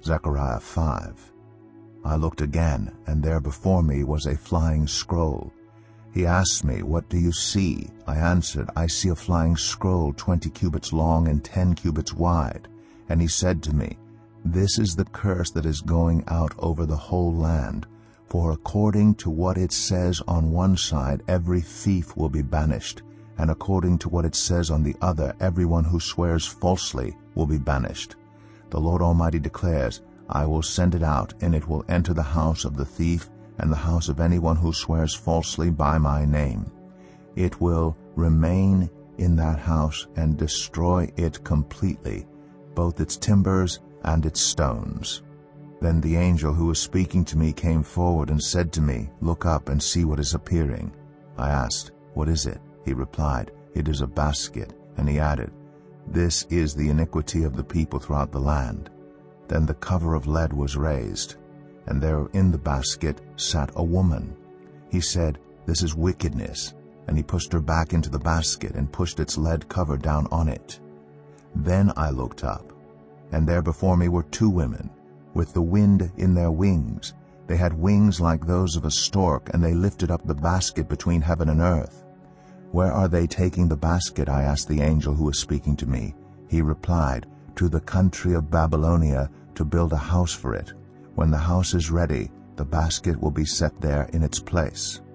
Zechariah 5. I looked again, and there before me was a flying scroll. He asked me, "What do you see?" I answered, "I see a flying scroll 20 cubits long and 10 cubits wide." And he said to me, "This is the curse that is going out over the whole land. For according to what it says on one side, every thief will be banished, and according to what it says on the other, everyone who swears falsely will be banished. The Lord Almighty declares, I will send it out, and it will enter the house of the thief and the house of anyone who swears falsely by my name. It will remain in that house and destroy it completely, both its timbers and its stones." Then the angel who was speaking to me came forward and said to me, "Look up and see what is appearing." I asked, "What is it?" He replied, "It is a basket." And he added, "This is the iniquity of the people throughout the land." Then the cover of lead was raised, and there in the basket sat a woman. He said, "This is wickedness," and he pushed her back into the basket and pushed its lead cover down on it. Then I looked up, and there before me were 2 women, with the wind in their wings. They had wings like those of a stork, and they lifted up the basket between heaven and earth. "Where are they taking the basket?" I asked the angel who was speaking to me. He replied, "To the country of Babylonia, to build a house for it. When the house is ready, the basket will be set there in its place."